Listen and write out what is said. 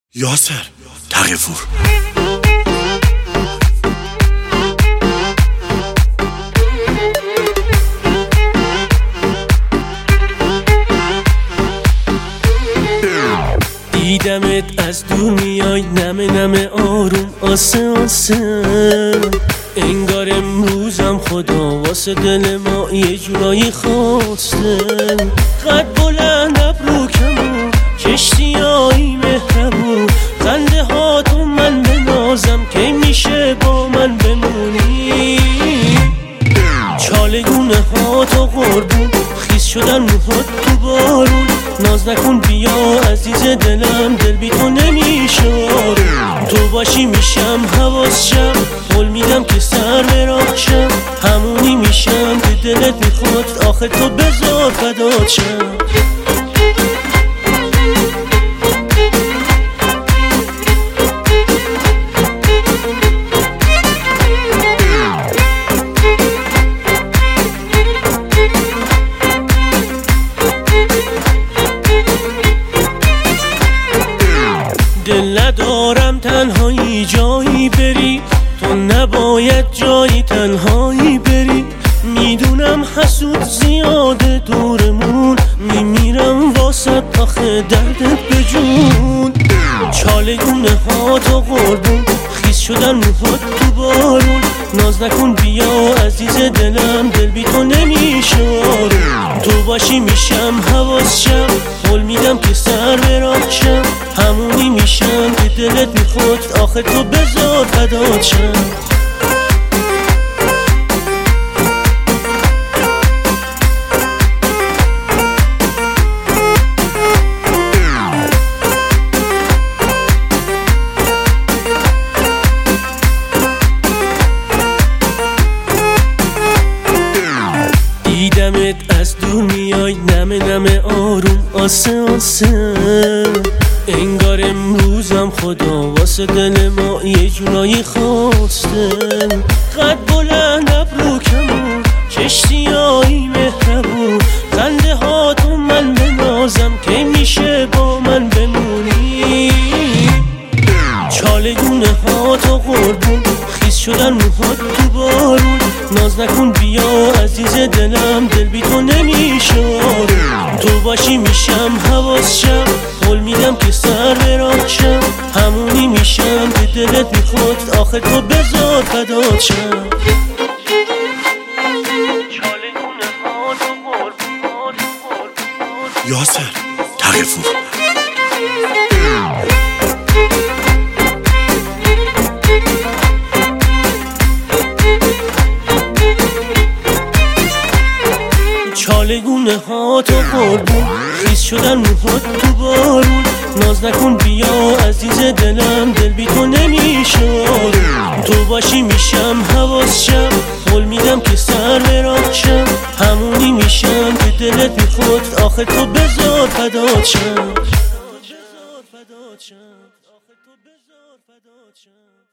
یاسر تقی‌پور. دیدمت از دور میای نمه نمه آروم آسه آسه، انگار امروزم خدا واسه دل ما یه جورایی خواسته. قد بلند ابرو کمون کشتیایی مهربون، خنده هاتو من بنازم که میشه با من بمونی. چالگونه هاتو قربون خیس شدن موهات تو بارون، ناز نکن بیا عزیز دلم دل بی تو نمیشه. تو باشی میشم حواس شم، قول میدم که سر به راه شم، همونی میشم که دلت میخواد آخه تو بذار فدات شم. دل ندارم تنهایی جایی بری، تو نباید جایی تنهایی بری. میدونم حسود زیاده دورمون، میمیرم واسه آخه دردت به جون. چالگونه هاتو قربون خیس شدن موهات تو بارون، ناز نکن بیا عزیز دلم دل بی تو نمیشه. تو باشی میشم حواس شم، قول میدم که سر به راه شم، همونی میشم که دلت میخواد آخه تو بذار فدات شم. دیدمت از دور میای نمه نمه آروم آسه آسه، انگار امروزم خدا واسه دل ما یه جورایی خواسته. قد بلند ابرو کمون کشتیایی مهربون، خنده هاتو من بنازم که میشه با من بمونی. چالگونه هاتو قربون خیس شدن موهات تو بارون، ناز نکن بیا عزیز دلم دل بی تو نمیشه. تو باشی میشم حواس شم، قول میدم که سر به راه شم، همونی میشم که دلت میخواد آخه تو بذار فدات شم. یاسر تقی‌پور. چالگونه هاتو قربون خیس شدن موهات تو بارون، ناز نکن بیا عزیز دلم دل بی تو نمیشه. تو باشی میشم حواس شم، قول میدم که سر به راه شم، همونی میشم که دلت میخواد آخه تو بذار فدات شم.